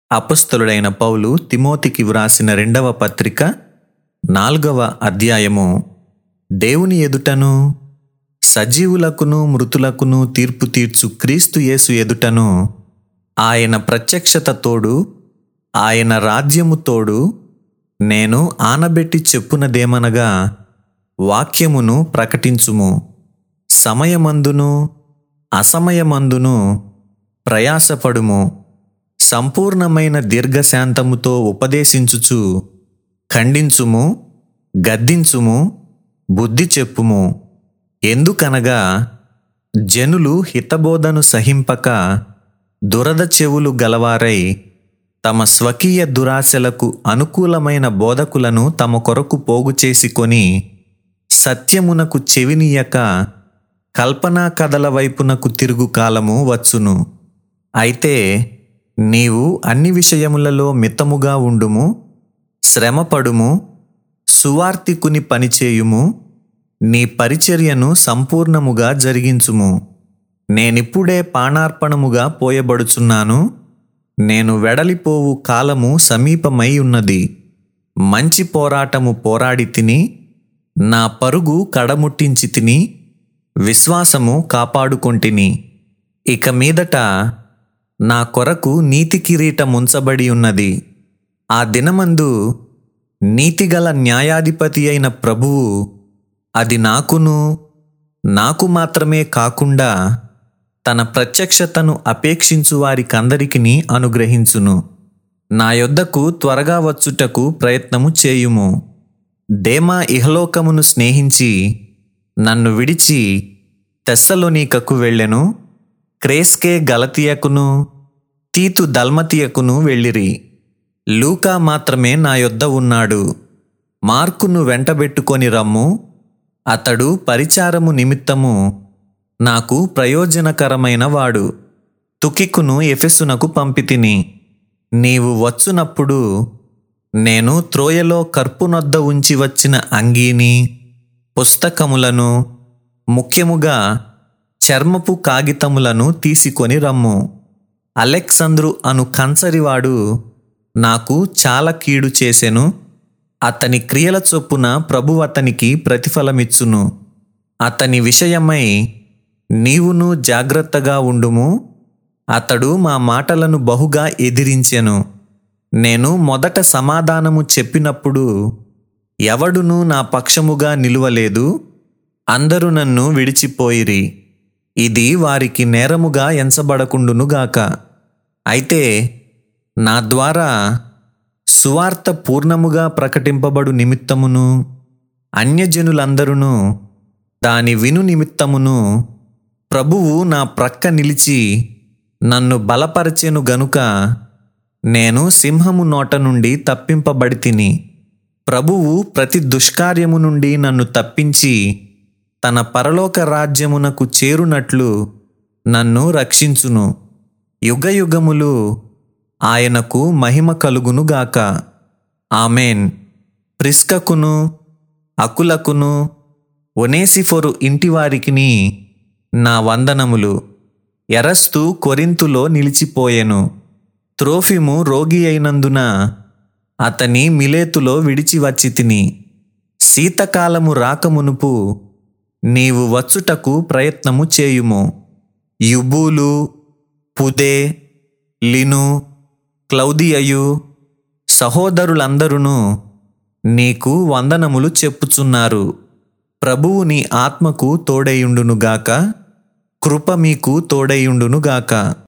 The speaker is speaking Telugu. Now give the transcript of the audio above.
అపొస్తలుడైన పౌలు తిమోతికి వ్రాసిన 2వ పత్రిక 4వ అధ్యాయము. దేవుని ఎదుటను సజీవులకును మృతులకును తీర్పు తీర్చు క్రీస్తు యేసు ఎదుటను ఆయన ప్రత్యక్షత తోడు, ఆయన రాజ్యము తోడు నేను ఆనబెట్టి చెప్పునదేమనగా, వాక్యమును ప్రకటించుము. సమయమందును అసమయమందును ప్రయాసపడుము. సంపూర్ణమైన దీర్ఘశాంతముతో ఉపదేశించుచు ఖండించుము, గద్దించుము, బుద్ధి చెప్పుము. ఎందుకనగా జనులు హితబోధను సహింపక దురద చెవులు గలవారై తమ స్వకీయ దురాశలకు అనుకూలమైన బోధకులను తమ కొరకు పోగు చేసుకొని సత్యమునకు చెవినీయక కల్పనా కథల వైపునకు తిరుగు కాలము వచ్చును. అయితే నీవు అన్ని విషయములలో మితముగా ఉండుము, శ్రమపడుము, సువార్తికుని పనిచేయుము, నీ పరిచర్యను సంపూర్ణముగా జరిగించుము. నేనిప్పుడే పానార్పణముగా పోయబడుచున్నాను. నేను వెడలిపోవు కాలము సమీపమై ఉన్నది. మంచి పోరాటము పోరాడి తిని, నా పరుగు కడముట్టించి తిని, విశ్వాసము కాపాడుకొంటిని. ఇక మీదట నా కొరకు నీతి కిరీటముంచబడి ఉన్నది. ఆ దినమందు నీతిగల న్యాయాధిపతి అయిన ప్రభువు అది నాకు మాత్రమే కాకుండా తన ప్రత్యక్షతను అపేక్షించు వారికందరికిని అనుగ్రహించును. నా యొద్దకు త్వరగా వచ్చుటకు ప్రయత్నము చేయుము. దేమా ఇహలోకమును స్నేహించి నన్ను విడిచి తెస్సలోనికకు వెళ్ళెను. క్రేస్కే గలతీయకును, తీతు దల్మతీయకును వెళ్ళిరి. లూకా మాత్రమే నా యొద్ద ఉన్నాడు. మార్కును వెంటబెట్టుకొని రమ్ము. అతడు పరిచారము నిమిత్తము నాకు ప్రయోజనకరమైన వాడు. తుకికును ఎఫెసునకు పంపితిని. నీవు వచ్చునప్పుడు నేను త్రోయలో కర్పునొద్ద ఉంచి వచ్చిన అంగీని, పుస్తకములను, ముఖ్యముగా చర్మపు కాగితములను తీసుకొని రమ్ము. అలెక్సంద్రు అను కంచరివాడు నాకు చాలా కీడు చేసెను. అతని క్రియల చొప్పున ప్రభువు అతనికి ప్రతిఫలమిచ్చును. అతని విషయమై నీవును జాగ్రత్తగా ఉండుము. అతడు మా మాటలను బహుగా ఎదిరించెను. నేను మొదట సమాధానము చెప్పినప్పుడు ఎవడునూ నా పక్షముగా నిలువలేదు. అందరూ నన్ను విడిచిపోయిరి. ఇది వారికి నేరముగా ఎంచబడకుండునుగాక. అయితే నా ద్వారా సువార్త పూర్ణముగా ప్రకటింపబడు నిమిత్తమును, అన్యజనులందరూ దాని విను నిమిత్తమును ప్రభువు నా ప్రక్క నిలిచి నన్ను బలపరచెను గనుక నేను సింహము నోట నుండి తప్పింపబడితిని. ప్రభువు ప్రతి దుష్కార్యము నుండి నన్ను తప్పించి తన పరలోక రాజ్యమునకు చేరునట్లు నన్ను రక్షించును. యుగయుగములు ఆయనకు మహిమ కలుగునుగాక. ఆమేన్. ప్రిస్కకును అకులకును ఒనేసిఫొరు ఇంటివారికిని నా వందనములు. ఎరస్తు కొరింతులో నిలిచిపోయెను. త్రోఫిము రోగి అయినందున అతని మిలేతులో విడిచి వచ్చి తిని. శీతకాలము రాకమునుపు నీవు వచ్చుటకు ప్రయత్నము చేయుము. యుబూలు, పుదే, లిను, క్లౌదియయు సహోదరులందరూ నీకు వందనములు చెప్పుచున్నారు. ప్రభువు నీ ఆత్మకు తోడైయుండునుగాక. కృప మీకు తోడైయుండునుగాక.